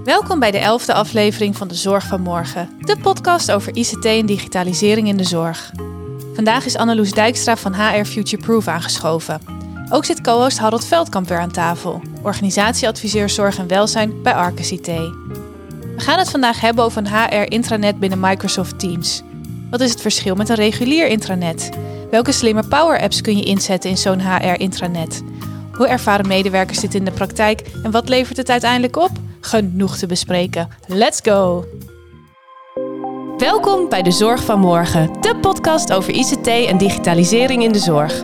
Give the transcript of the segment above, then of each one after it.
Welkom bij de 11e aflevering van De Zorg van Morgen. De podcast over ICT en digitalisering in de zorg. Vandaag is Anneloes Dijkstra van HR Futureproof aangeschoven. Ook zit co-host Harold Veldkamp weer aan tafel. Organisatieadviseur Zorg en Welzijn bij Arcus IT. We gaan het vandaag hebben over een HR-intranet binnen Microsoft Teams. Wat is het verschil met een regulier intranet? Welke slimme power-apps kun je inzetten in zo'n HR-intranet? Hoe ervaren medewerkers dit in de praktijk en wat levert het uiteindelijk op? Genoeg te bespreken. Let's go! Welkom bij De Zorg van Morgen, de podcast over ICT en digitalisering in de zorg.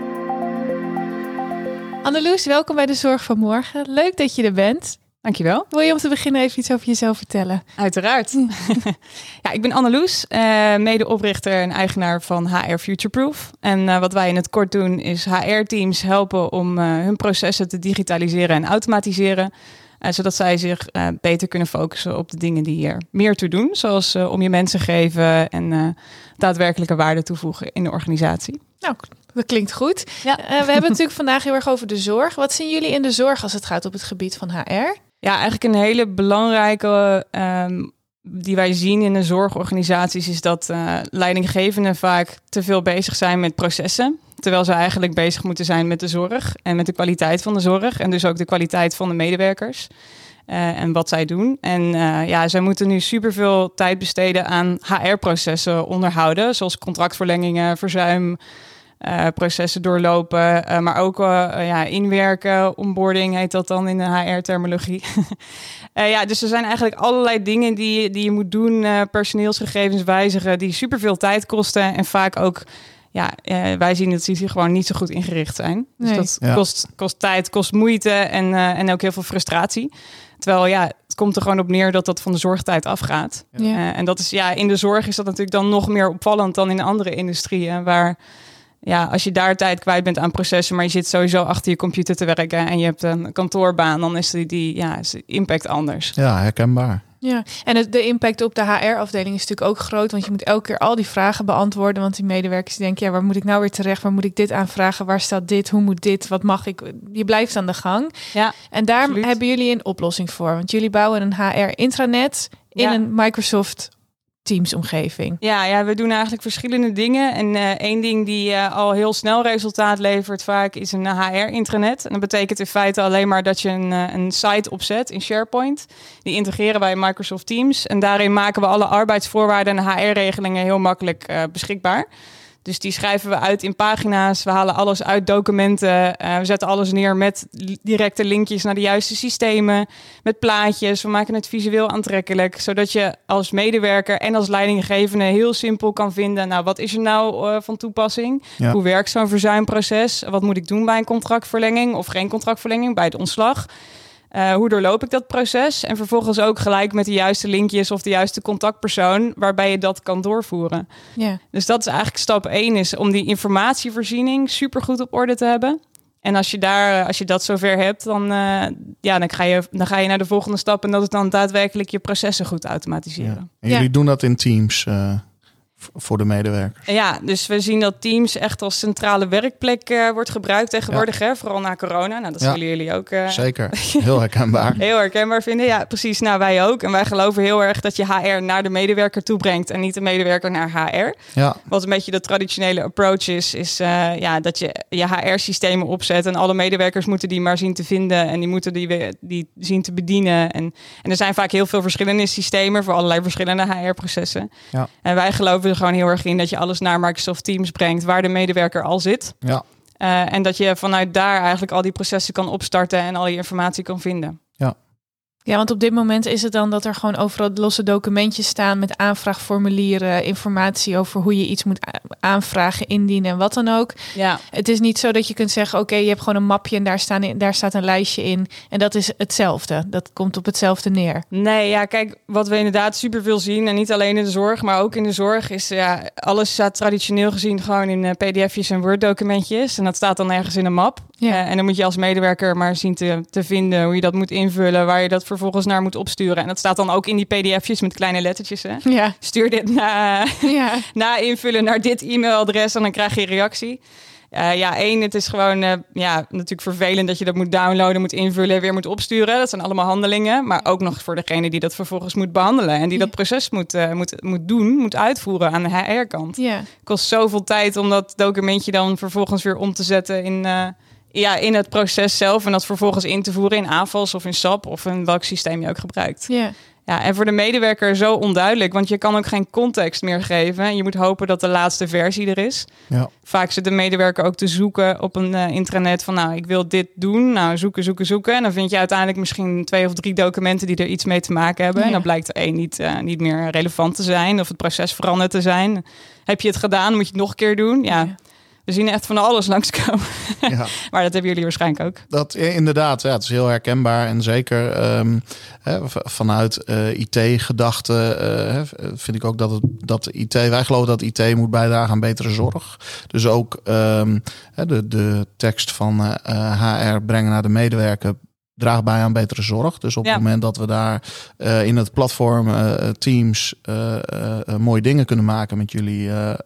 Anneloes, welkom bij De Zorg van Morgen. Leuk dat je er bent. Dankjewel. Wil je om te beginnen even iets over jezelf vertellen? Uiteraard. Ja, ik ben Anneloes, medeoprichter en eigenaar van HR Futureproof. En wat wij in het kort doen is HR-teams helpen om hun processen te digitaliseren en automatiseren. Zodat zij zich beter kunnen focussen op de dingen die er meer toe doen. Zoals om je mensen geven en daadwerkelijke waarde toevoegen in de organisatie. Nou, dat klinkt goed. Ja. We hebben het natuurlijk vandaag heel erg over de zorg. Wat zien jullie in de zorg als het gaat op het gebied van HR? Ja, eigenlijk een hele belangrijke die wij zien in de zorgorganisaties is dat leidinggevenden vaak te veel bezig zijn met processen. Terwijl ze eigenlijk bezig moeten zijn met de zorg en met de kwaliteit van de zorg. En dus ook de kwaliteit van de medewerkers en wat zij doen. En zij moeten nu superveel tijd besteden aan HR-processen onderhouden. Zoals contractverlengingen, verzuim, processen doorlopen. Maar ook inwerken, onboarding heet dat dan in de HR-terminologie. Dus er zijn eigenlijk allerlei dingen die je moet doen. Personeelsgegevens wijzigen die superveel tijd kosten. En vaak ook... wij zien dat ze gewoon niet zo goed ingericht zijn. Dus dat kost tijd, kost moeite en ook heel veel frustratie. Terwijl het komt er gewoon op neer dat van de zorgtijd afgaat. Ja. En dat is in de zorg is dat natuurlijk dan nog meer opvallend dan in andere industrieën. Waar als je daar tijd kwijt bent aan processen, maar je zit sowieso achter je computer te werken en je hebt een kantoorbaan, dan is is de impact anders. Ja, herkenbaar. Ja, en de impact op de HR-afdeling is natuurlijk ook groot, want je moet elke keer al die vragen beantwoorden, want die medewerkers denken, waar moet ik nou weer terecht, waar moet ik dit aanvragen, waar staat dit, hoe moet dit, wat mag ik? Je blijft aan de gang. Ja, en daar absoluut. Hebben jullie een oplossing voor, want jullie bouwen een HR-intranet in een Microsoft Teams-omgeving. Ja, we doen eigenlijk verschillende dingen. En één ding die al heel snel resultaat levert vaak is een HR-intranet. En dat betekent in feite alleen maar dat je een site opzet in SharePoint. Die integreren wij in Microsoft Teams. En daarin maken we alle arbeidsvoorwaarden en HR-regelingen heel makkelijk beschikbaar. Dus die schrijven we uit in pagina's. We halen alles uit documenten. We zetten alles neer met directe linkjes naar de juiste systemen. Met plaatjes. We maken het visueel aantrekkelijk. Zodat je als medewerker en als leidinggevende heel simpel kan vinden. Nou, wat is er nou van toepassing? Ja. Hoe werkt zo'n verzuimproces? Wat moet ik doen bij een contractverlenging of geen contractverlenging? Bij het ontslag? Hoe doorloop ik dat proces? En vervolgens ook gelijk met de juiste linkjes of de juiste contactpersoon waarbij je dat kan doorvoeren. Yeah. Dus dat is eigenlijk stap 1 is om die informatievoorziening supergoed op orde te hebben. En als je dat zover hebt, dan ga je naar de volgende stap en dat is dan daadwerkelijk je processen goed automatiseren. Ja. En jullie doen dat in Teams voor de medewerkers? Ja, dus we zien dat Teams echt als centrale werkplek wordt gebruikt tegenwoordig. Ja. Hè? Vooral na corona. Nou, dat zullen jullie ook... Zeker, heel herkenbaar. Heel herkenbaar vinden, ja precies. Nou, wij ook. En wij geloven heel erg dat je HR naar de medewerker toe brengt en niet de medewerker naar HR. Ja. Wat een beetje de traditionele approach is dat je HR-systemen opzet en alle medewerkers moeten die maar zien te vinden en die moeten die zien te bedienen. En er zijn vaak heel veel verschillende systemen voor allerlei verschillende HR-processen. Ja. En wij geloven gewoon heel erg in dat je alles naar Microsoft Teams brengt waar de medewerker al zit. Ja. En dat je vanuit daar eigenlijk al die processen kan opstarten en al je informatie kan vinden. Ja, want op dit moment is het dan dat er gewoon overal losse documentjes staan met aanvraagformulieren, informatie over hoe je iets moet aanvragen, indienen en wat dan ook. Ja. Het is niet zo dat je kunt zeggen, oké, je hebt gewoon een mapje en daar staat een lijstje in en dat is hetzelfde. Dat komt op hetzelfde neer. Nee, kijk, wat we inderdaad superveel zien en niet alleen in de zorg, maar ook in de zorg is alles staat traditioneel gezien gewoon in pdf'jes en Word-documentjes en dat staat dan ergens in een map. Ja. En dan moet je als medewerker maar zien te vinden hoe je dat moet invullen, waar je dat vervolgens naar moet opsturen. En dat staat dan ook in die pdf'jes met kleine lettertjes. Hè? Ja. Stuur dit na invullen naar dit e-mailadres en dan krijg je een reactie. Het is gewoon natuurlijk vervelend dat je dat moet downloaden, moet invullen, weer moet opsturen. Dat zijn allemaal handelingen. Maar ook nog voor degene die dat vervolgens moet behandelen en die dat proces moet uitvoeren aan de HR-kant. Ja. Kost zoveel tijd om dat documentje dan vervolgens weer om te zetten in het proces zelf en dat vervolgens in te voeren in AFAS of in SAP of in welk systeem je ook gebruikt. Ja. Ja, en voor de medewerker zo onduidelijk, want je kan ook geen context meer geven. En je moet hopen dat de laatste versie er is. Ja. Vaak zit de medewerker ook te zoeken op een intranet van, ik wil dit doen. Nou, zoeken. En dan vind je uiteindelijk misschien 2 of 3 documenten die er iets mee te maken hebben. Ja. En dan blijkt er 1 niet meer relevant te zijn of het proces veranderd te zijn. Heb je het gedaan, moet je het nog een keer doen. Ja. We zien echt van alles langskomen. Ja. Maar dat hebben jullie waarschijnlijk ook. Dat inderdaad, het is heel herkenbaar. En zeker vanuit IT-gedachten vind ik ook dat IT... Wij geloven dat IT moet bijdragen aan betere zorg. Dus ook de tekst van HR brengen naar de medewerker draagt bij aan betere zorg. Dus op het moment dat we daar in het platform Teams mooie dingen kunnen maken met jullie...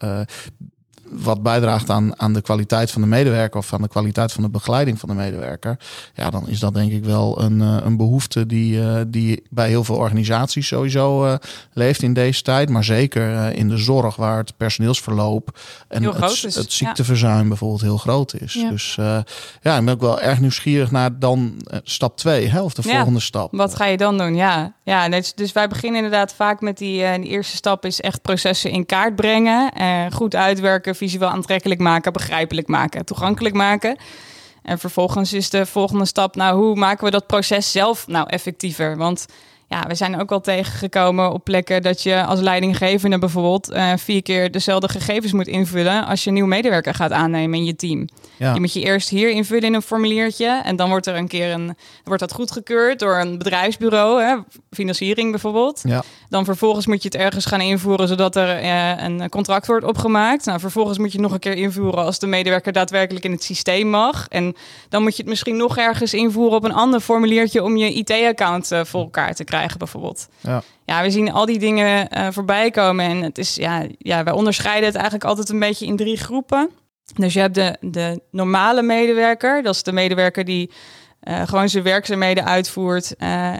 wat bijdraagt aan de kwaliteit van de medewerker of aan de kwaliteit van de begeleiding van de medewerker, dan is dat denk ik wel een behoefte die bij heel veel organisaties sowieso leeft in deze tijd, maar zeker in de zorg waar het personeelsverloop en het ziekteverzuim bijvoorbeeld heel groot is. Ja. Dus ik ben ook wel erg nieuwsgierig naar dan stap 2, of de volgende stap. Wat ga je dan doen? Ja, dus wij beginnen inderdaad vaak met die eerste stap is echt processen in kaart brengen, goed uitwerken, visueel aantrekkelijk maken, begrijpelijk maken, toegankelijk maken. En vervolgens is de volgende stap, hoe maken we dat proces zelf effectiever? Want we zijn ook wel tegengekomen op plekken dat je als leidinggevende bijvoorbeeld 4 keer dezelfde gegevens moet invullen als je een nieuwe medewerker gaat aannemen in je team. Ja. Die moet je eerst hier invullen in een formuliertje en dan wordt er wordt dat goedgekeurd door een bedrijfsbureau, financiering bijvoorbeeld. Ja. Dan vervolgens moet je het ergens gaan invoeren zodat er een contract wordt opgemaakt. Nou, vervolgens moet je nog een keer invoeren als de medewerker daadwerkelijk in het systeem mag. En dan moet je het misschien nog ergens invoeren op een ander formuliertje om je IT-account voor elkaar te krijgen bijvoorbeeld. Ja, we zien al die dingen voorbij komen en het is wij onderscheiden het eigenlijk altijd een beetje in 3 groepen. Dus je hebt de normale medewerker, dat is de medewerker die gewoon zijn werkzaamheden uitvoert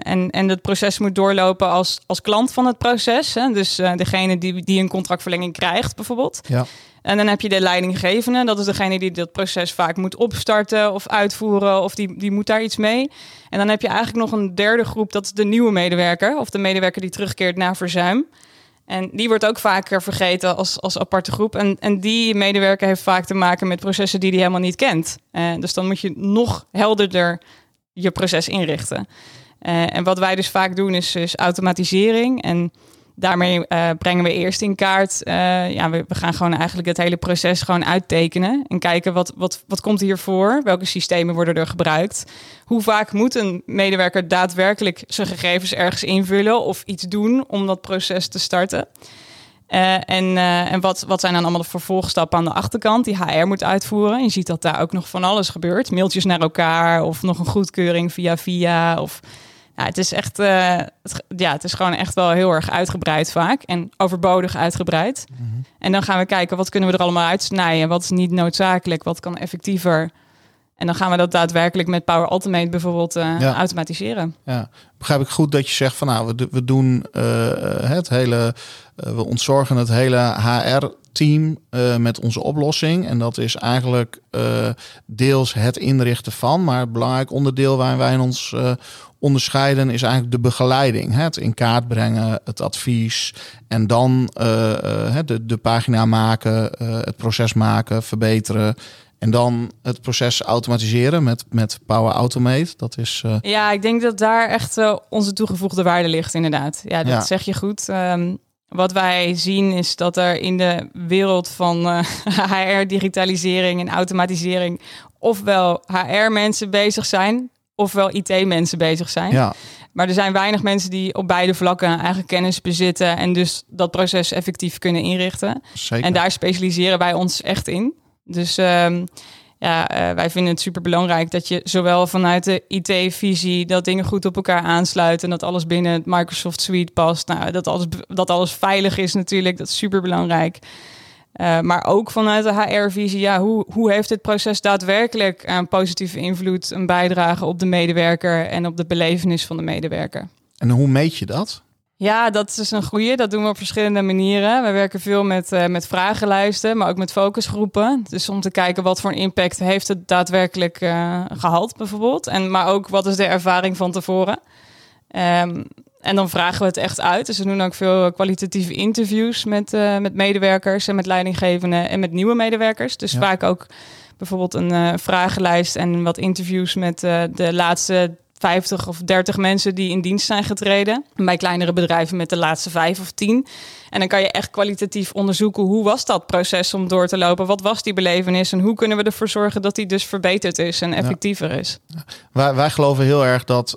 en het proces moet doorlopen als klant van het proces. Hè? Dus degene die een contractverlenging krijgt bijvoorbeeld. Ja. En dan heb je de leidinggevende, dat is degene die dat proces vaak moet opstarten of uitvoeren of die moet daar iets mee. En dan heb je eigenlijk nog een derde groep, dat is de nieuwe medewerker of de medewerker die terugkeert na verzuim. En die wordt ook vaker vergeten als aparte groep. En die medewerker heeft vaak te maken met processen die hij helemaal niet kent. Dus dan moet je nog helderder je proces inrichten. En wat wij dus vaak doen is automatisering. En daarmee brengen we eerst in kaart. We gaan gewoon eigenlijk het hele proces gewoon uittekenen. En kijken wat komt hier voor? Welke systemen worden er gebruikt? Hoe vaak moet een medewerker daadwerkelijk zijn gegevens ergens invullen of iets doen om dat proces te starten? En wat zijn dan allemaal de vervolgstappen aan de achterkant die HR moet uitvoeren? Je ziet dat daar ook nog van alles gebeurt. Mailtjes naar elkaar of nog een goedkeuring via of... Ja, het is echt, het is gewoon echt wel heel erg uitgebreid vaak en overbodig uitgebreid. Mm-hmm. En dan gaan we kijken, wat kunnen we er allemaal uitsnijden? Wat is niet noodzakelijk? Wat kan effectiever? En dan gaan we dat daadwerkelijk met Power Automate bijvoorbeeld automatiseren. Ja, begrijp ik goed dat je zegt van we doen het hele, we ontzorgen het hele HR-team met onze oplossing. En dat is eigenlijk deels het inrichten van, maar het belangrijk onderdeel waarin wij ons onderscheiden is eigenlijk de begeleiding. Het in kaart brengen, het advies en dan de pagina maken, het proces maken, verbeteren. En dan het proces automatiseren met Power Automate. Dat is. Ja, ik denk dat daar echt onze toegevoegde waarde ligt, inderdaad. Ja, dat zeg je goed. Wat wij zien is dat er in de wereld van HR-digitalisering en automatisering ofwel HR-mensen bezig zijn, ofwel IT-mensen bezig zijn. Ja. Maar er zijn weinig mensen die op beide vlakken eigenlijk kennis bezitten en dus dat proces effectief kunnen inrichten. Zeker. En daar specialiseren wij ons echt in. Dus wij vinden het super belangrijk dat je zowel vanuit de IT-visie dat dingen goed op elkaar aansluiten en dat alles binnen het Microsoft Suite past. Nou, dat alles veilig is natuurlijk, dat is super belangrijk. Maar ook vanuit de HR-visie, hoe heeft dit proces daadwerkelijk een positieve invloed, een bijdrage op de medewerker en op de belevenis van de medewerker? En hoe meet je dat? Ja, dat is een goeie. Dat doen we op verschillende manieren. We werken veel met vragenlijsten, maar ook met focusgroepen. Dus om te kijken wat voor een impact heeft het daadwerkelijk gehad bijvoorbeeld. Maar ook wat is de ervaring van tevoren. En dan vragen we het echt uit. Dus we doen ook veel kwalitatieve interviews met medewerkers en met leidinggevenden en met nieuwe medewerkers. Dus vaak ook bijvoorbeeld een vragenlijst en wat interviews met de laatste 50 of 30 mensen die in dienst zijn getreden. Bij kleinere bedrijven met de laatste 5 of 10. En dan kan je echt kwalitatief onderzoeken, hoe was dat proces om door te lopen? Wat was die belevenis? En hoe kunnen we ervoor zorgen dat die dus verbeterd is en effectiever is? Wij geloven heel erg dat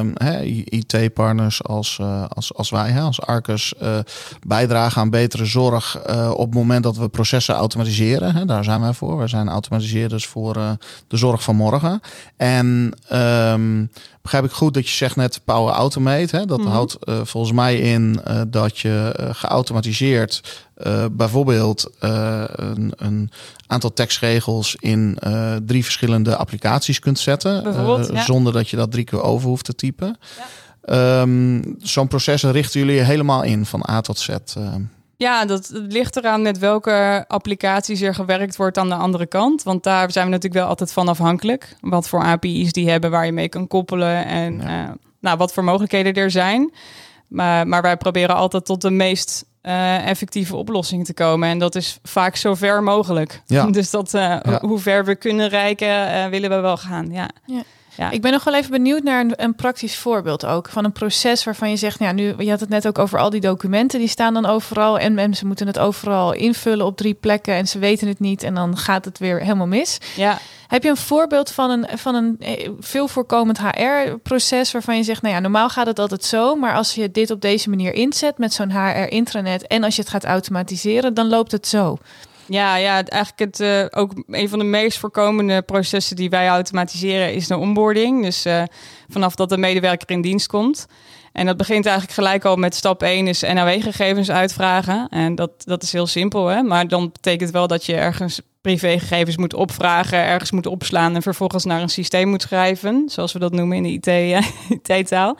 IT-partners als wij, als Arcus, bijdragen aan betere zorg op het moment dat we processen automatiseren. Daar zijn wij voor. Wij zijn automatiseerders voor de zorg van morgen. En begrijp ik goed dat je zegt net Power Automate. Dat houdt volgens mij in dat je geautomatiseerd bijvoorbeeld een aantal tekstregels in 3 verschillende applicaties kunt zetten. Zonder dat je dat 3 keer over hoeft te typen. Ja. Zo'n proces richten jullie helemaal in van A tot Z. Ja, dat ligt eraan met welke applicaties er gewerkt wordt aan de andere kant. Want daar zijn we natuurlijk wel altijd van afhankelijk. Wat voor API's die hebben waar je mee kan koppelen en wat voor mogelijkheden er zijn. Maar wij proberen altijd tot de meest effectieve oplossing te komen. En dat is vaak zo ver mogelijk. Ja. Dus hoe ver we kunnen reiken, willen we wel gaan. Ja. Ja. Ik ben nog wel even benieuwd naar een praktisch voorbeeld ook. Van een proces waarvan je zegt, je had het net ook over al die documenten. Die staan dan overal en mensen moeten het overal invullen op 3 plekken. En ze weten het niet en dan gaat het weer helemaal mis. Ja. Heb je een voorbeeld van een veel voorkomend HR-proces waarvan je zegt, normaal gaat het altijd zo. Maar als je dit op deze manier inzet met zo'n HR-intranet en als je het gaat automatiseren, dan loopt het zo. Ja, eigenlijk ook een van de meest voorkomende processen die wij automatiseren is de onboarding. Dus vanaf dat de medewerker in dienst komt. En dat begint eigenlijk gelijk al met stap 1 is NOW-gegevens uitvragen. En dat is heel simpel, hè? Maar dan betekent wel dat je ergens privégegevens moet opvragen, ergens moet opslaan en vervolgens naar een systeem moet schrijven. Zoals we dat noemen in de IT-taal.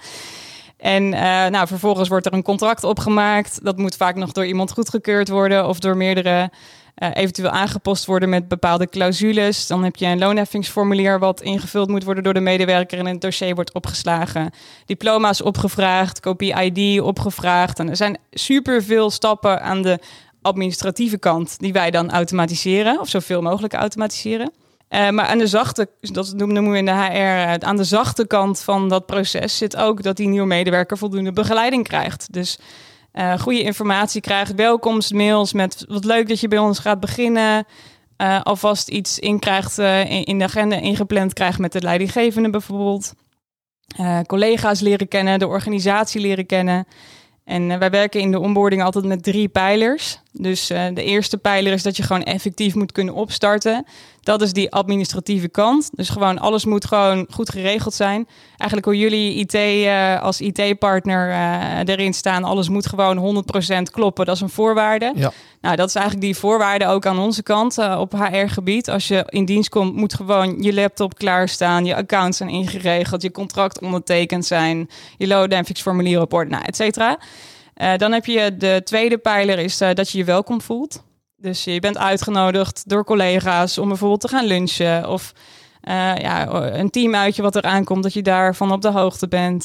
En vervolgens wordt er een contract opgemaakt. Dat moet vaak nog door iemand goedgekeurd worden of door meerdere eventueel aangepast worden met bepaalde clausules. Dan heb je een loonheffingsformulier wat ingevuld moet worden door de medewerker en het dossier wordt opgeslagen. Diploma's opgevraagd, kopie ID opgevraagd. En er zijn superveel stappen aan de administratieve kant die wij dan automatiseren of zoveel mogelijk automatiseren. Maar aan de zachte, dat noemen we in de HR, aan de zachte kant van dat proces zit ook dat die nieuwe medewerker voldoende begeleiding krijgt. Dus goede informatie krijgt, welkomstmails met wat leuk dat je bij ons gaat beginnen. Alvast iets in krijgt, in de agenda ingepland krijgt met de leidinggevende bijvoorbeeld. Collega's leren kennen, de organisatie leren kennen. En wij werken in de onboarding altijd met 3 pijlers. Dus de eerste pijler is dat je gewoon effectief moet kunnen opstarten. Dat is die administratieve kant. Dus gewoon alles moet gewoon goed geregeld zijn. Eigenlijk hoe jullie IT als IT-partner erin staan. Alles moet gewoon 100% kloppen. Dat is een voorwaarde. Ja. Nou, dat is eigenlijk die voorwaarde ook aan onze kant op HR-gebied. Als je in dienst komt, moet gewoon je laptop klaarstaan. Je accounts zijn ingeregeld. Je contract ondertekend zijn. Je loonheffingsformulier op orde, et cetera. Dan heb je de tweede pijler is dat je je welkom voelt. Dus je bent uitgenodigd door collega's om bijvoorbeeld te gaan lunchen. Of een teamuitje wat eraan komt, dat je daarvan op de hoogte bent.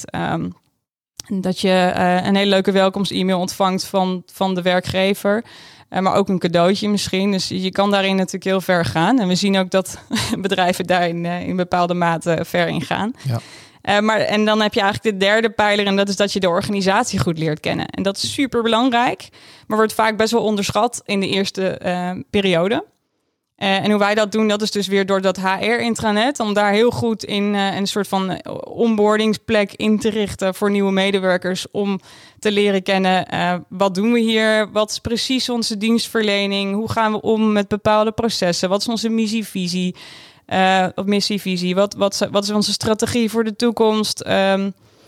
Dat je een hele leuke welkomst-e-mail ontvangt van de werkgever. Maar ook een cadeautje misschien. Dus je kan daarin natuurlijk heel ver gaan. En we zien ook dat bedrijven daarin in bepaalde mate ver in gaan. Ja. En dan heb je eigenlijk de derde pijler en dat is dat je de organisatie goed leert kennen. En dat is super belangrijk, maar wordt vaak best wel onderschat in de eerste periode. En hoe wij dat doen, dat is dus weer door dat HR-intranet, om daar heel goed in een soort van onboardingsplek in te richten voor nieuwe medewerkers, om te leren kennen, wat doen we hier, wat is precies onze dienstverlening, hoe gaan we om met bepaalde processen, wat is onze missievisie, of missievisie, wat is onze strategie voor de toekomst.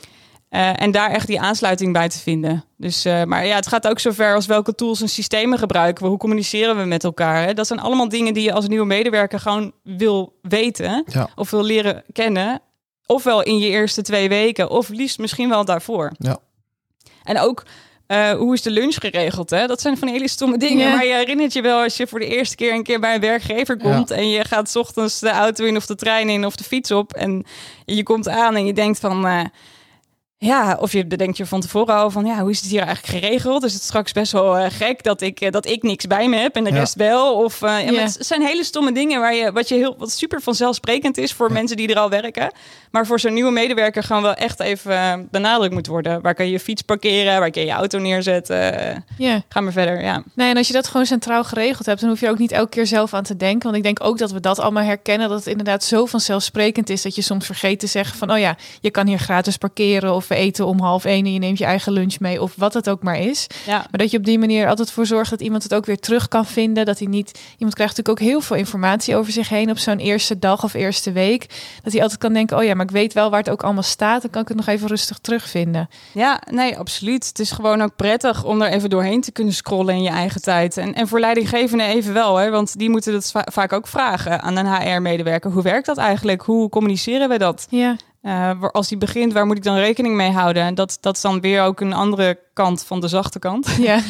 En daar echt die aansluiting bij te vinden. Dus, maar ja, het gaat ook zover als welke tools en systemen gebruiken we. Hoe communiceren we met elkaar? Hè? Dat zijn allemaal dingen die je als nieuwe medewerker gewoon wil weten. Ja. Of wil leren kennen. Ofwel in je eerste 2 weken. Of liefst misschien wel daarvoor. Ja. En ook, hoe is de lunch geregeld? Hè? Dat zijn van die hele stomme dingen. Ja. Maar je herinnert je wel als je voor de eerste keer een keer bij een werkgever komt. En je gaat 's ochtends de auto in of de trein in of de fiets op. En je komt aan en je denkt van... of je bedenkt je van tevoren al van... hoe is het hier eigenlijk geregeld? Is het straks best wel gek dat ik niks bij me heb en de rest wel? Of, maar het zijn hele stomme dingen wat super vanzelfsprekend is voor mensen die er al werken. Maar voor zo'n nieuwe medewerker gewoon wel echt even benadrukt moet worden. Waar kan je je fiets parkeren? Waar kan je je auto neerzetten? Ga maar verder, ja. Nee, en als je dat gewoon centraal geregeld hebt, dan hoef je ook niet elke keer zelf aan te denken. Want ik denk ook dat we dat allemaal herkennen. Dat het inderdaad zo vanzelfsprekend is dat je soms vergeet te zeggen van... je kan hier gratis parkeren of we eten om 12:30 en je neemt je eigen lunch mee of wat het ook maar is. Ja. Maar dat je op die manier altijd voor zorgt dat iemand het ook weer terug kan vinden. Dat hij niet... Iemand krijgt natuurlijk ook heel veel informatie over zich heen op zo'n eerste dag of eerste week. Dat hij altijd kan denken, maar ik weet wel waar het ook allemaal staat. Dan kan ik het nog even rustig terugvinden. Ja, nee, absoluut. Het is gewoon ook prettig om er even doorheen te kunnen scrollen in je eigen tijd. En voor leidinggevenden even wel, hè, want die moeten dat vaak ook vragen aan een HR-medewerker. Hoe werkt dat eigenlijk? Hoe communiceren we dat? Ja. Als die begint, waar moet ik dan rekening mee houden? En dat is dan weer ook een andere kant van de zachte kant. Ja.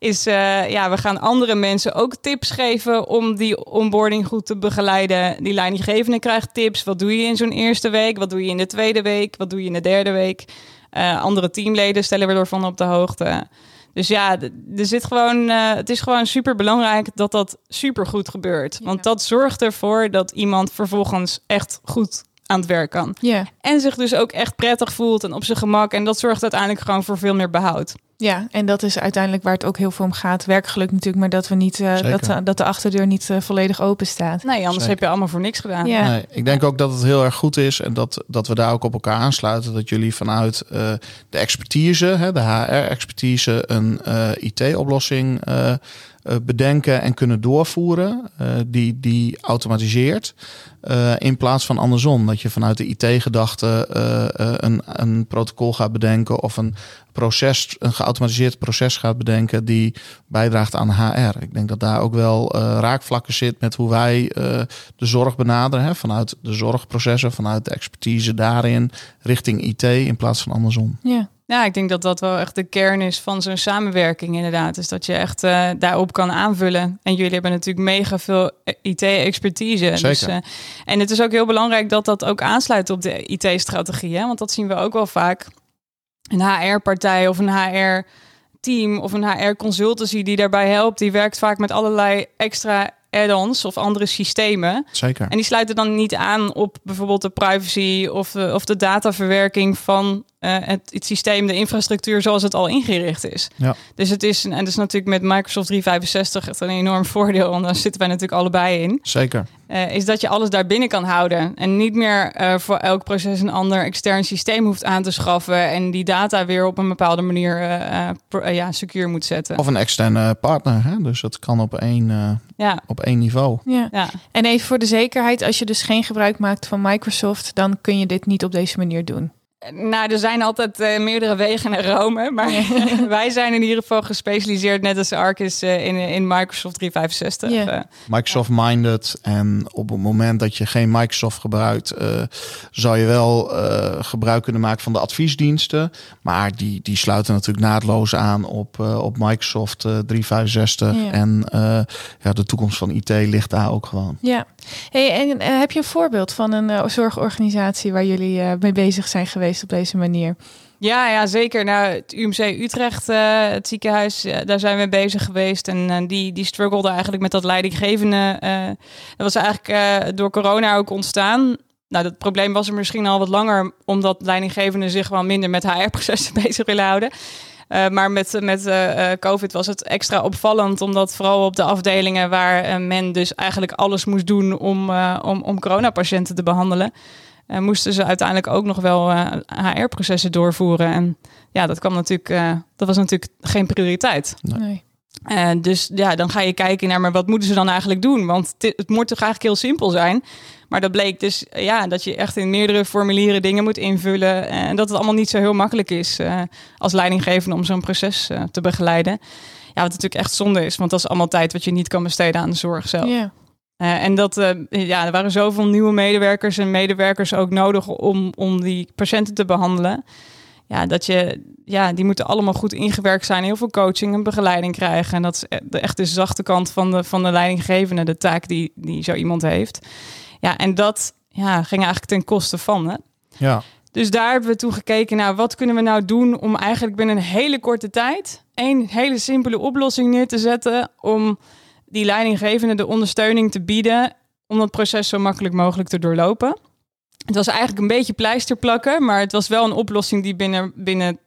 We gaan andere mensen ook tips geven om die onboarding goed te begeleiden. Die leidinggevende krijgt tips. Wat doe je in zo'n eerste week? Wat doe je in de tweede week? Wat doe je in de derde week? Andere teamleden stellen we ervan op de hoogte. Dus ja, er zit gewoon, het is gewoon super belangrijk dat dat super goed gebeurt. Want dat zorgt ervoor dat iemand vervolgens echt goed aan het werk kan. Yeah. En zich dus ook echt prettig voelt en op zijn gemak. En dat zorgt uiteindelijk gewoon voor veel meer behoud. Ja, en dat is uiteindelijk waar het ook heel veel om gaat. Werkgeluk natuurlijk, maar dat we niet dat de achterdeur niet volledig open staat. Nee, anders heb je allemaal voor niks gedaan. Ja. Nee, ik denk ook dat het heel erg goed is en dat we daar ook op elkaar aansluiten. Dat jullie vanuit de expertise, de HR-expertise, een IT-oplossing bedenken en kunnen doorvoeren. Die automatiseert. In plaats van andersom. Dat je vanuit de IT-gedachte een protocol gaat bedenken of een geautomatiseerd proces gaat bedenken die bijdraagt aan HR. Ik denk dat daar ook wel raakvlakken zit met hoe wij de zorg benaderen. Hè, vanuit de zorgprocessen, vanuit de expertise daarin, richting IT in plaats van andersom. Ja. Ja, ik denk dat dat wel echt de kern is van zo'n samenwerking inderdaad. Dus dat je echt daarop kan aanvullen. En jullie hebben natuurlijk mega veel IT-expertise. Zeker. Dus, en het is ook heel belangrijk dat dat ook aansluit op de IT-strategie. Hè? Want dat zien we ook wel vaak. Een HR-partij of een HR-team of een HR-consultancy die daarbij helpt, die werkt vaak met allerlei extra add-ons of andere systemen. Zeker. En die sluiten dan niet aan op bijvoorbeeld de privacy of de dataverwerking van het systeem, de infrastructuur zoals het al ingericht is. Ja. Dus het is natuurlijk met Microsoft 365 echt een enorm voordeel, want daar zitten wij natuurlijk allebei in. Zeker. Is dat je alles daar binnen kan houden en niet meer voor elk proces een ander extern systeem hoeft aan te schaffen en die data weer op een bepaalde manier secuur moet zetten. Of een externe partner, hè? Dus dat kan op één niveau. Ja. Ja. En even voor de zekerheid, als je dus geen gebruik maakt van Microsoft, dan kun je dit niet op deze manier doen. Nou, er zijn altijd meerdere wegen naar Rome, maar wij zijn in ieder geval gespecialiseerd, net als Arcus, in Microsoft 365. Yeah. Microsoft-minded. En op het moment dat je geen Microsoft gebruikt, zou je wel gebruik kunnen maken van de adviesdiensten. Maar die sluiten natuurlijk naadloos aan op Microsoft 365. Yeah. En de toekomst van IT ligt daar ook gewoon. Ja. Hey, en heb je een voorbeeld van een zorgorganisatie waar jullie mee bezig zijn geweest op deze manier? Ja, zeker. Nou, het UMC Utrecht, het ziekenhuis, daar zijn we bezig geweest. En die struggelde eigenlijk met dat leidinggevende. Dat was eigenlijk door corona ook ontstaan. Nou, dat probleem was er misschien al wat langer, omdat leidinggevenden zich wel minder met HR-processen bezig willen houden. Maar met COVID was het extra opvallend, omdat vooral op de afdelingen waar men dus eigenlijk alles moest doen om coronapatiënten te behandelen, moesten ze uiteindelijk ook nog wel HR-processen doorvoeren. En ja, dat was natuurlijk geen prioriteit. Nee. Dus ja, dan ga je kijken naar, maar wat moeten ze dan eigenlijk doen? Want het moet toch eigenlijk heel simpel zijn. Maar dat bleek dus dat je echt in meerdere formulieren dingen moet invullen. En dat het allemaal niet zo heel makkelijk is als leidinggevende om zo'n proces te begeleiden. Ja, wat natuurlijk echt zonde is, want dat is allemaal tijd wat je niet kan besteden aan de zorg zelf. Yeah. En er waren zoveel nieuwe medewerkers en medewerkers ook nodig om die patiënten te behandelen. Ja, die moeten allemaal goed ingewerkt zijn. Heel veel coaching en begeleiding krijgen. En dat is echt de zachte kant van de leidinggevende, de taak die zo iemand heeft. Ja, en dat ging eigenlijk ten koste van. Hè? Ja. Dus daar hebben we toen gekeken naar wat kunnen we nou doen om eigenlijk binnen een hele korte tijd een hele simpele oplossing neer te zetten om die leidinggevende de ondersteuning te bieden om dat proces zo makkelijk mogelijk te doorlopen. Het was eigenlijk een beetje pleister plakken, maar het was wel een oplossing die binnen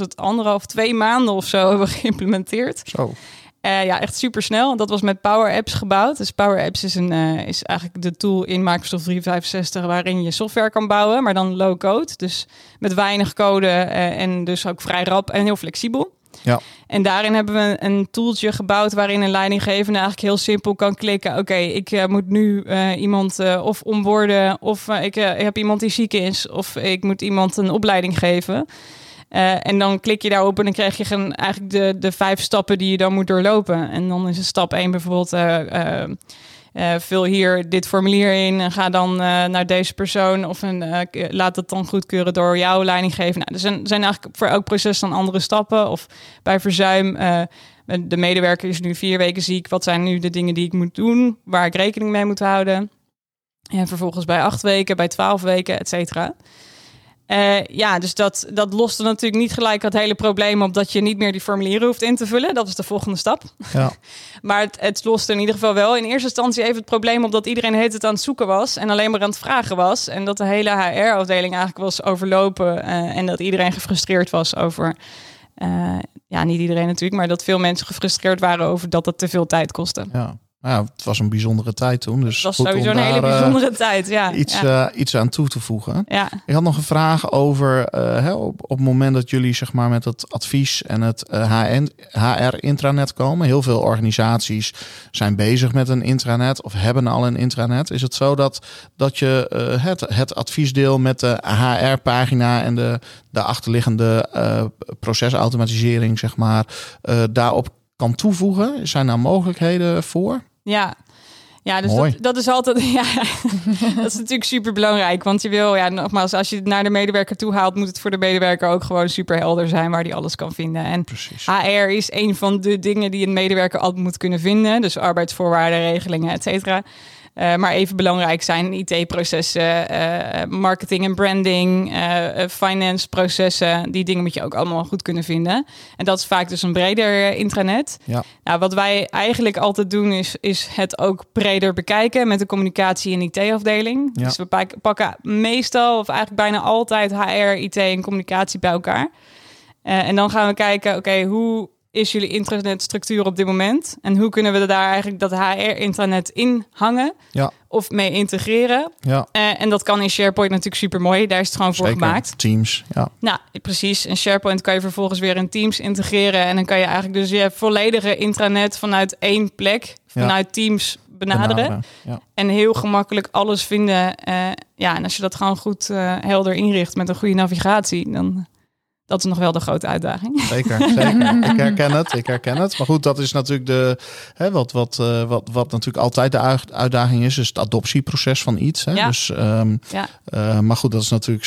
2 maanden of zo hebben we geïmplementeerd. Zo. Echt super snel. Dat was met Power Apps gebouwd. Dus Power Apps is eigenlijk de tool in Microsoft 365 waarin je software kan bouwen, maar dan low code. Dus met weinig code en dus ook vrij rap en heel flexibel. Ja. En daarin hebben we een tooltje gebouwd waarin een leidinggevende eigenlijk heel simpel kan klikken. Oké, ik moet nu iemand of onboarden, of ik heb iemand die ziek is, of ik moet iemand een opleiding geven. En dan klik je daarop en dan krijg je eigenlijk de 5 stappen die je dan moet doorlopen. En dan is het stap 1 bijvoorbeeld vul hier dit formulier in en ga dan naar deze persoon of laat het dan goedkeuren door jouw leidinggever. Nou, er zijn eigenlijk voor elk proces dan andere stappen. Of bij verzuim, de medewerker is nu 4 weken ziek. Wat zijn nu de dingen die ik moet doen, waar ik rekening mee moet houden? En vervolgens bij 8 weken, bij 12 weken, et cetera. Dus dat loste natuurlijk niet gelijk het hele probleem op dat je niet meer die formulieren hoeft in te vullen. Dat is de volgende stap. Ja. Maar het loste in ieder geval wel in eerste instantie even het probleem op dat iedereen heet het aan het zoeken was en alleen maar aan het vragen was. En dat de hele HR-afdeling eigenlijk was overlopen en dat iedereen gefrustreerd was over... niet iedereen natuurlijk, maar dat veel mensen gefrustreerd waren over dat het te veel tijd kostte. Ja. Nou, het was een bijzondere tijd toen. Dus het was goed sowieso om een hele daar, bijzondere tijd. Ja, iets aan toe te voegen. Ja. Ik had nog een vraag over op het moment dat jullie zeg maar met het advies en het HR-intranet komen. Heel veel organisaties zijn bezig met een intranet of hebben al een intranet. Is het zo dat je het adviesdeel met de HR-pagina en de achterliggende procesautomatisering zeg maar daarop kan toevoegen? Zijn daar mogelijkheden voor? Ja, dus dat is altijd... Ja, dat is natuurlijk super belangrijk. Want je wil, nogmaals, als je het naar de medewerker toe haalt, moet het voor de medewerker ook gewoon super helder zijn waar die alles kan vinden. En precies. HR is een van de dingen die een medewerker altijd moet kunnen vinden. Dus arbeidsvoorwaarden, regelingen, et cetera. Maar even belangrijk zijn IT-processen, marketing en branding, finance processen. Die dingen moet je ook allemaal goed kunnen vinden. En dat is vaak dus een breder intranet. Ja. Nou, wat wij eigenlijk altijd doen is het ook breder bekijken met de communicatie- en IT-afdeling. Ja. Dus we pakken meestal of eigenlijk bijna altijd HR, IT en communicatie bij elkaar. En dan gaan we kijken, oké, hoe is jullie intranetstructuur op dit moment? En hoe kunnen we daar eigenlijk dat HR-intranet in hangen? Ja. Of mee integreren? Ja. En dat kan in SharePoint natuurlijk super mooi. Daar is het gewoon voor gemaakt. Teams, ja. Nou, precies. In SharePoint kan je vervolgens weer in Teams integreren. En dan kan je eigenlijk dus je volledige intranet vanuit één plek, vanuit Teams benaderen. Ja. En heel gemakkelijk alles vinden. En als je dat gewoon goed helder inricht met een goede navigatie, dan... Dat is nog wel de grote uitdaging. Zeker. Ik herken het. Maar goed, dat is natuurlijk wat natuurlijk altijd de uitdaging is het adoptieproces van iets. Hè? Ja. Dus, maar goed, dat is natuurlijk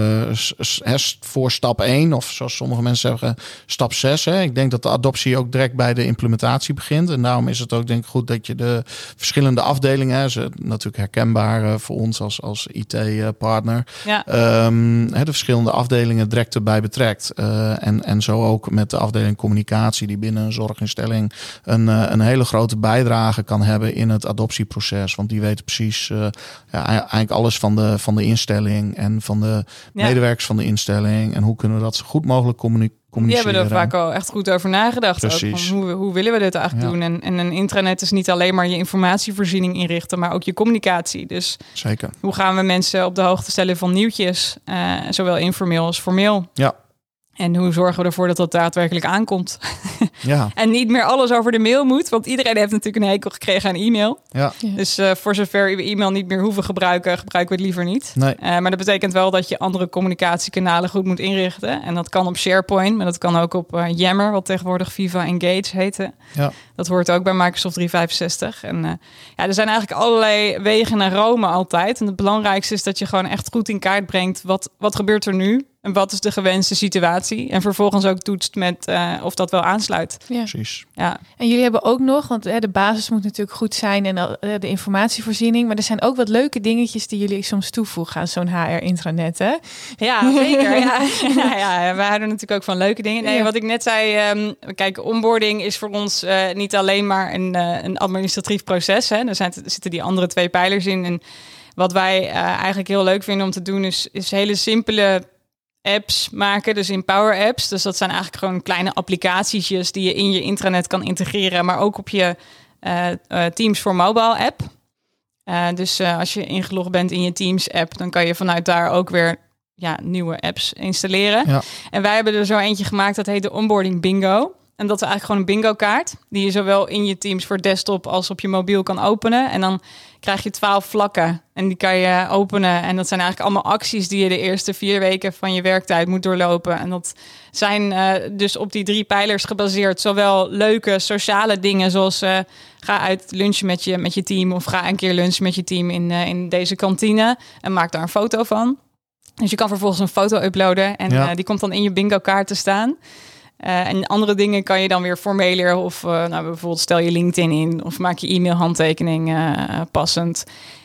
stap 1, of zoals sommige mensen zeggen, stap 6. Hè? Ik denk dat de adoptie ook direct bij de implementatie begint. En daarom is het ook denk ik goed dat je de verschillende afdelingen, ze natuurlijk herkenbaar voor ons als IT-partner, de verschillende afdelingen direct erbij betrekt. En zo ook met de afdeling communicatie die binnen een zorginstelling een hele grote bijdrage kan hebben in het adoptieproces. Want die weten precies eigenlijk alles van de instelling en van de medewerkers van de instelling. En hoe kunnen we dat zo goed mogelijk communiceren. Die hebben er vaak al echt goed over nagedacht. Ook van hoe willen we dit eigenlijk doen? En een intranet is niet alleen maar je informatievoorziening inrichten, maar ook je communicatie. Dus zeker. Hoe gaan we mensen op de hoogte stellen van nieuwtjes, zowel informeel als formeel? Ja. En hoe zorgen we ervoor dat dat daadwerkelijk aankomt? Ja. En niet meer alles over de mail moet. Want iedereen heeft natuurlijk een hekel gekregen aan e-mail. Ja. Dus voor zover we e-mail niet meer hoeven gebruiken we het liever niet. Nee. Maar dat betekent wel dat je andere communicatiekanalen goed moet inrichten. En dat kan op SharePoint, maar dat kan ook op Yammer, wat tegenwoordig Viva Engage heette. Ja. Dat hoort ook bij Microsoft 365. En er zijn eigenlijk allerlei wegen naar Rome altijd. En het belangrijkste is dat je gewoon echt goed in kaart brengt wat gebeurt er nu? En wat is de gewenste situatie? En vervolgens ook toetst met of dat wel aansluit. Ja. Precies. Ja. En jullie hebben ook nog, want de basis moet natuurlijk goed zijn en de informatievoorziening. Maar er zijn ook wat leuke dingetjes die jullie soms toevoegen aan zo'n HR-intranet, hè? Ja, zeker. Ja, we houden natuurlijk ook van leuke dingen. Nee, Ja. wat ik net zei, kijk, onboarding is voor ons niet alleen maar een administratief proces. Hè. Er zitten die andere 2 pijlers in. En wat wij eigenlijk heel leuk vinden om te doen is hele simpele apps maken, dus in Power Apps. Dus dat zijn eigenlijk gewoon kleine applicaties die je in je intranet kan integreren, maar ook op je Teams for Mobile app. Dus als je ingelogd bent in je Teams app, dan kan je vanuit daar ook weer nieuwe apps installeren. Ja. En wij hebben er zo eentje gemaakt, dat heet de Onboarding Bingo. En dat is eigenlijk gewoon een bingo kaart die je zowel in je Teams voor desktop als op je mobiel kan openen. En dan krijg je 12 vlakken en die kan je openen. En dat zijn eigenlijk allemaal acties die je de eerste 4 weken van je werktijd moet doorlopen. En dat zijn dus op die 3 pijlers gebaseerd. Zowel leuke sociale dingen zoals ga uit lunchen met je team of ga een keer lunchen met je team in deze kantine en maak daar een foto van. Dus je kan vervolgens een foto uploaden en die komt dan in je bingo kaart te staan. En andere dingen kan je dan weer formeler of bijvoorbeeld stel je LinkedIn in of maak je e-mail-handtekening passend.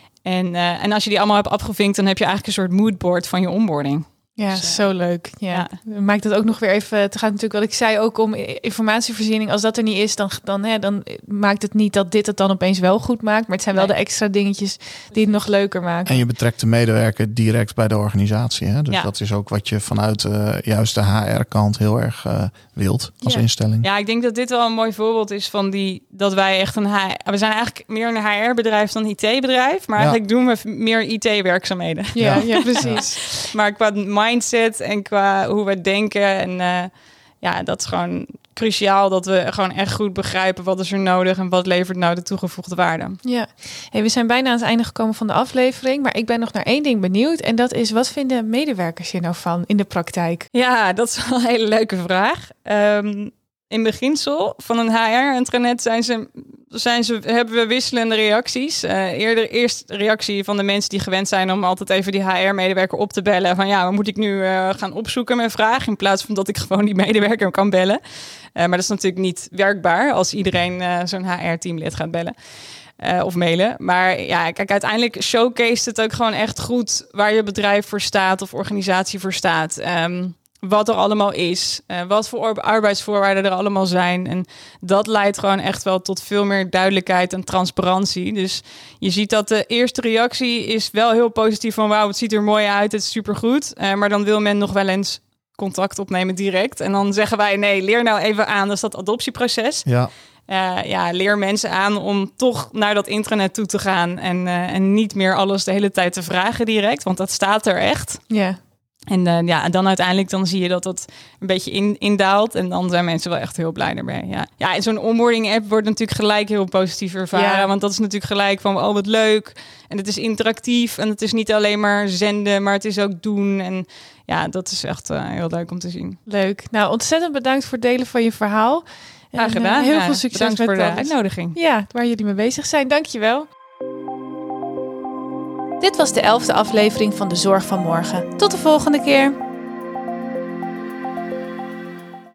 En als je die allemaal hebt afgevinkt, dan heb je eigenlijk een soort moodboard van je onboarding. Ja, Dus, zo leuk. Ja. Maakt het ook nog weer even. Het gaat natuurlijk wat ik zei ook om informatievoorziening. Als dat er niet is, dan maakt het niet dat dit het dan opeens wel goed maakt. Maar het zijn wel de extra dingetjes die het nog leuker maken. En je betrekt de medewerker direct bij de organisatie. Hè? Dus dat is ook wat je vanuit juist de HR-kant heel erg wilt als instelling. Ja, ik denk dat dit wel een mooi voorbeeld is van dat wij echt we zijn eigenlijk meer een HR-bedrijf dan IT-bedrijf. Maar eigenlijk doen we meer IT-werkzaamheden. Ja, precies. Maar qua mindset en qua hoe we denken en dat is gewoon cruciaal dat we gewoon echt goed begrijpen wat is er nodig en wat levert nou de toegevoegde waarde. Ja, we zijn bijna aan het einde gekomen van de aflevering, maar ik ben nog naar 1 ding benieuwd en dat is wat vinden medewerkers hier nou van in de praktijk? Ja, dat is wel een hele leuke vraag. In beginsel van een HR-intranet hebben we wisselende reacties. Eerst reactie van de mensen die gewend zijn om altijd even die HR-medewerker op te bellen. Van wat moet ik nu gaan opzoeken met vraag? In plaats van dat ik gewoon die medewerker kan bellen. Maar dat is natuurlijk niet werkbaar als iedereen zo'n HR-teamlid gaat bellen. Of mailen. Maar kijk, uiteindelijk showcase het ook gewoon echt goed waar je bedrijf voor staat of organisatie voor staat. Wat er allemaal is, wat voor arbeidsvoorwaarden er allemaal zijn. En dat leidt gewoon echt wel tot veel meer duidelijkheid en transparantie. Dus je ziet dat de eerste reactie is wel heel positief van wauw, het ziet er mooi uit, het is supergoed. Maar dan wil men nog wel eens contact opnemen direct. En dan zeggen wij nee, leer nou even aan, dat is dat adoptieproces. Ja. Leer mensen aan om toch naar dat intranet toe te gaan en niet meer alles de hele tijd te vragen direct, want dat staat er echt. Ja. En dan uiteindelijk dan zie je dat het een beetje indaalt. En dan zijn mensen wel echt heel blij ermee. Ja, en zo'n onboarding app wordt natuurlijk gelijk heel positief ervaren. Ja. Want dat is natuurlijk gelijk van, oh wat leuk. En het is interactief. En het is niet alleen maar zenden, maar het is ook doen. En ja, dat is echt heel leuk om te zien. Leuk. Nou, ontzettend bedankt voor het delen van je verhaal. Graag gedaan. Heel veel succes bedankt met voor de alles. uitnodiging. Ja, waar jullie mee bezig zijn. Dankjewel. Dit was de 11e aflevering van De Zorg van Morgen. Tot de volgende keer.